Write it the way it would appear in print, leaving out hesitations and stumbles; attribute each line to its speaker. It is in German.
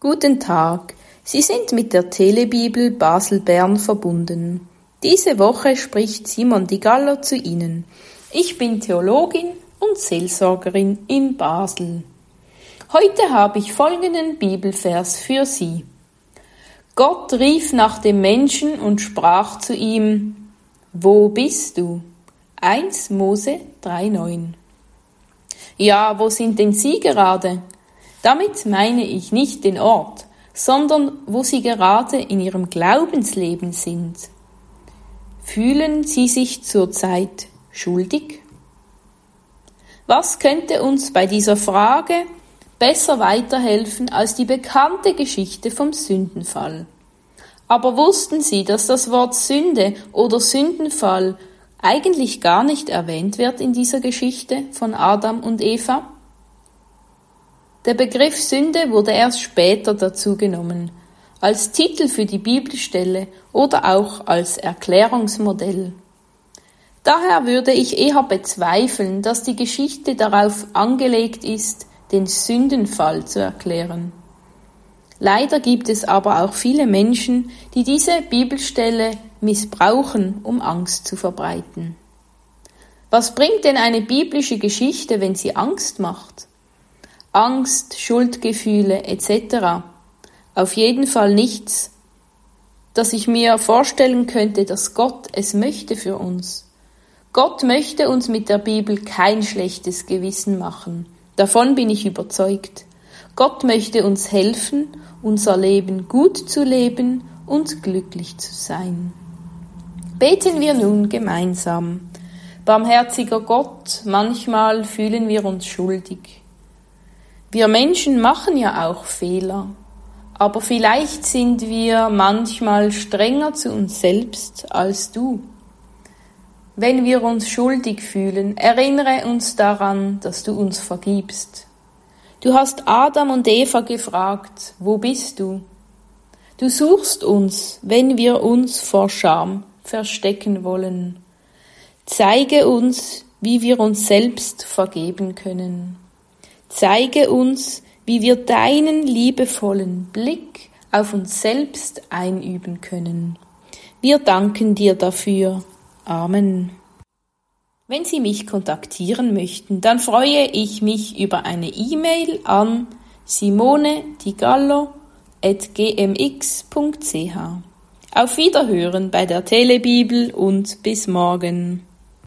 Speaker 1: Guten Tag, Sie sind mit der Telebibel Basel-Bern verbunden. Diese Woche spricht Simon Di Gallo zu Ihnen. Ich bin Theologin und Seelsorgerin in Basel. Heute habe ich folgenden Bibelvers für Sie. Gott rief nach dem Menschen und sprach zu ihm: Wo bist du? 1 Mose 3,9. Ja, wo sind denn Sie gerade? Damit meine ich nicht den Ort, sondern wo Sie gerade in Ihrem Glaubensleben sind. Fühlen Sie sich zurzeit schuldig? Was könnte uns bei dieser Frage besser weiterhelfen als die bekannte Geschichte vom Sündenfall? Aber wussten Sie, dass das Wort Sünde oder Sündenfall eigentlich gar nicht erwähnt wird in dieser Geschichte von Adam und Eva? Der Begriff Sünde wurde erst später dazu genommen, als Titel für die Bibelstelle oder auch als Erklärungsmodell. Daher würde ich eher bezweifeln, dass die Geschichte darauf angelegt ist, den Sündenfall zu erklären. Leider gibt es aber auch viele Menschen, die diese Bibelstelle missbrauchen, um Angst zu verbreiten. Was bringt denn eine biblische Geschichte, wenn sie Angst macht? Angst, Schuldgefühle etc. Auf jeden Fall nichts, dass ich mir vorstellen könnte, dass Gott es möchte für uns. Gott möchte uns mit der Bibel kein schlechtes Gewissen machen. Davon bin ich überzeugt. Gott möchte uns helfen, unser Leben gut zu leben und glücklich zu sein. Beten wir nun gemeinsam. Barmherziger Gott, manchmal fühlen wir uns schuldig. Wir Menschen machen ja auch Fehler, aber vielleicht sind wir manchmal strenger zu uns selbst als du. Wenn wir uns schuldig fühlen, erinnere uns daran, dass du uns vergibst. Du hast Adam und Eva gefragt: Wo bist du? Du suchst uns, wenn wir uns vor Scham verstecken wollen. Zeige uns, wie wir uns selbst vergeben können. Zeige uns, wie wir deinen liebevollen Blick auf uns selbst einüben können. Wir danken dir dafür. Amen. Wenn Sie mich kontaktieren möchten, dann freue ich mich über eine E-Mail an simone.digallo@gmx.ch. Auf Wiederhören bei der Telebibel und bis morgen.